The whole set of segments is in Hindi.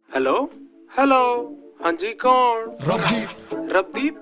हेलो हेलो, हाँ जी कौन? रबदीप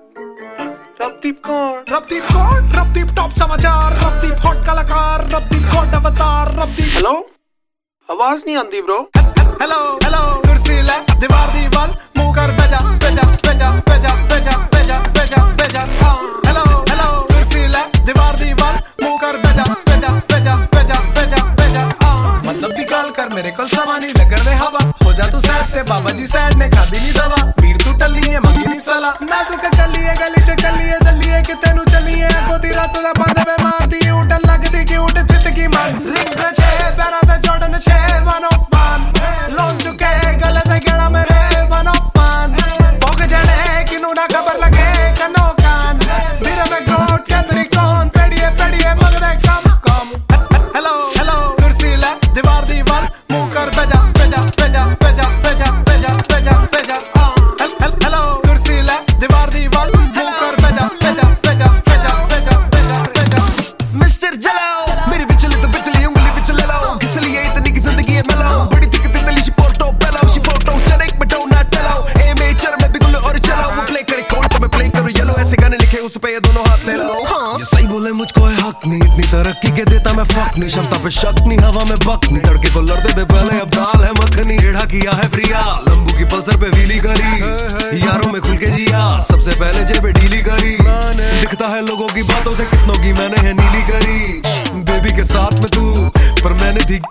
रबदीप कौन? रबदीप टॉप समाचार, रबदीप हॉट कलाकार, रबदीप हॉट अवतार, रबदीप। हेलो, आवाज नहीं आंदी ब्रो। हेलो हेलो, कुर्सी ले दीवार दीवार मुंह कर बेजा बेजा बेजा बेजा बेजा बेजा बेजा बेजा। हेलो हेलो, कुर्सी ले दीवार दीवार मुंह कर बेजा बेजा बेजा बेजा बेजा बेजा। मतलब दी गल कर मेरे को समानी लगन दे हवा, हो जा तू सैड ते बाबा जी सैड ने खादी नी दवा। भीड़ तू टली है मंगी नी सला, नाजुक गली च चलिए कि तेनू चलिए गोदी रासदा बांधे में मार दी उठ लगदी कि उठ चित की मन। रिंग्स ने छे पैरा ते जॉर्डन छे 1 ऑफ 1 लोन चुके गले ते गेड़ा मेरे 1 ऑफ 1 भोग जाने किनू ना खबर लगे कनो कान मेरे में गोट कैप्रिकॉर्न पेड़िए मगदे कम कम। हेलो हेलो, कुर्सी ले दीवार दीवार मुंह कर बेजा बेजा बेजा बेजा बेजा बेजा बेजा बेजा। हेलो कुर्सी ले दीवार दीवार मुंह कर बेजा बेजा बेजा बेजा बेजा बेजा बेजा। मिस्टर जलाओ मेरी बिचली उंगली बिच ले लो, घिसलिए इतनी की जिंदगी है मेलो, बड़ी दिक्कत तितली शी फोटो पेलाओ शी फोटो चनेक में डो ना टलाओ ए मेचर में बिगुल और चलाओ वो प्ले करे कौन तो मैं प्ले करूं येलो ऐसे गाने लिखे उस पे ये दोनों हाथ ले लो। ये सही बोले मुझको है हक नहीं, इतनी तरक्की के देता मैं फक नहीं, क्षमता पे शक नहीं हवा में बक नहीं, तड़के को लड़ते थे पहले अब दाल है मखनी, रेढ़ा किया है प्रिया लंबू की पल्सर पे व्हीली करी, यारों में खुल के जिया सबसे पहले जेब ढीली करी, दिखता है लोगों की बातों से कितनों की मैंने है नीली करी, बेबी के साथ में तू पर मैंने थी।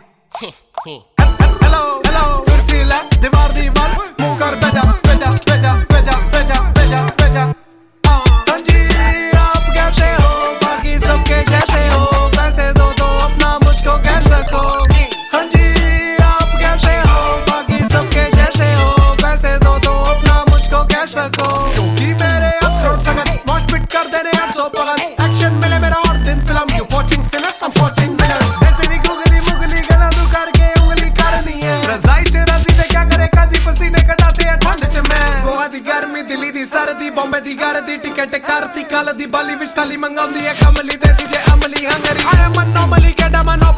हेलो हेलो, कुर्सी ले दीवार दीवार मुंह कर बेजा बेजा बेजा बेजा बेजा बेजा बेजा। हाँ जी आप कैसे हो, बाकी सबके जैसे हो, पैसे दो तो अपना मुझको कह सको। हाँ जी आप कैसे हो, बाकी सबके जैसे हो, पैसे दो तो अपना मुझको कह सको। क्योंकि मेरे अखरोट सगत मौज पिट कर देने 800 पगल, एक्शन मिले मेरा और दिन film you watching sinners I'm watching winners। ऐसे भी गुगली मुगली गला दू करके उंगली करनी है, रजाई च राजी दे क्या करे काजी पसीने कटाते हैं ठंड च मैं। गोवा दी गर्मी दिल्ली दी सर्दी बॉम्बे दी गर्दी टिकट करती कल दी बाली विच थाली मंगाउंदी है कमली देसी जे अमली hungry. I am a normally get a man